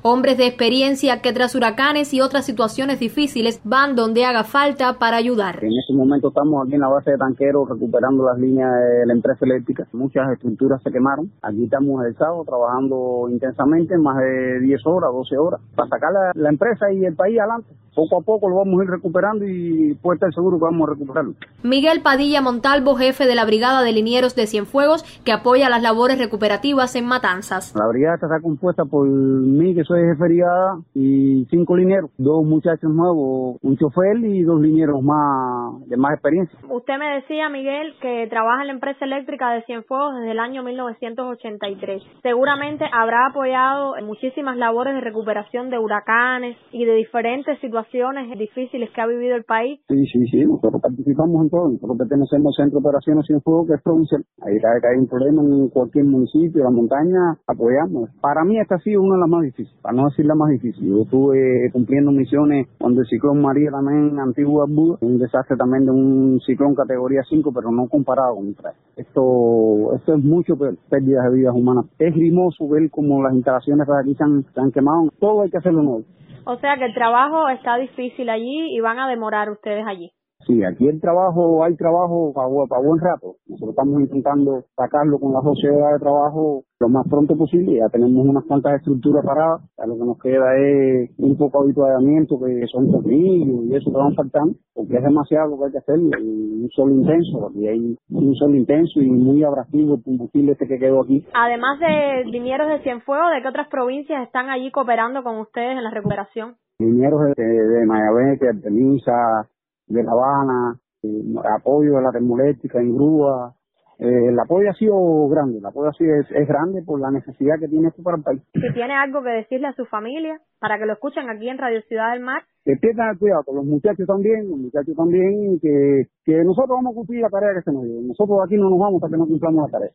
Hombres de experiencia que tras huracanes y otras situaciones difíciles van donde haga falta para ayudar. En este momento estamos aquí en la base de Tanquero recuperando las líneas de la empresa eléctrica. Muchas estructuras se quemaron. Aquí estamos el sábado trabajando intensamente, más de 10 horas, 12 horas, para sacar la empresa y el país adelante. Poco a poco lo vamos a ir recuperando y puede estar seguro que vamos a recuperarlo. Miguel Padilla Montalvo, jefe de la Brigada de Linieros de Cienfuegos, que apoya las labores recuperativas en Matanzas. La brigada está compuesta por mí, que soy jefe de brigada, y 5 linieros, 2 muchachos nuevos, un chofer y 2 linieros más de más experiencia. Usted me decía, Miguel, que trabaja en la empresa eléctrica de Cienfuegos desde el año 1983. Seguramente habrá apoyado en muchísimas labores de recuperación de huracanes y de diferentes situaciones difíciles que ha vivido el país. Sí, nosotros participamos en todo. Nosotros pertenecemos al Centro de Operaciones Cienfuegos, que es provincial. Ahí cada vez que hay un problema en cualquier municipio, la montaña, apoyamos. Para mí esta ha sido una de las más difíciles, para no decir la más difícil. Yo estuve cumpliendo misiones cuando el ciclón María también en Antigua Barbuda, un desastre también de un ciclón categoría 5, pero no comparado con otra. Esto es mucho peor, pérdidas de vidas humanas. Es grimoso ver cómo las instalaciones de aquí se han quemado. Todo hay que hacerlo nuevo. O sea que el trabajo está difícil allí y van a demorar ustedes allí. Sí, aquí hay trabajo para buen rato. Nosotros estamos intentando sacarlo con las sociedades de trabajo lo más pronto posible. Ya tenemos unas cuantas estructuras paradas. Ya lo que nos queda es un poco de habituallamiento, que son tornillos y eso que van faltando, porque es demasiado lo que hay que hacer. Un sol intenso, aquí hay un sol intenso y muy abrasivo el combustible este que quedó aquí. Además de linieros de Cienfuegos, ¿de qué otras provincias están allí cooperando con ustedes en la recuperación? Linieros de Mayagüez, de Artemisa, de La Habana, apoyo de la termoeléctrica en grúa. El apoyo ha sido grande, es grande por la necesidad que tiene esto para el país. Si tiene algo que decirle a su familia, para que lo escuchen aquí en Radio Ciudad del Mar. Que tengan cuidado, con los muchachos también, que nosotros vamos a cumplir la tarea que se nos dio. Nosotros aquí no nos vamos hasta que no cumplamos la tarea.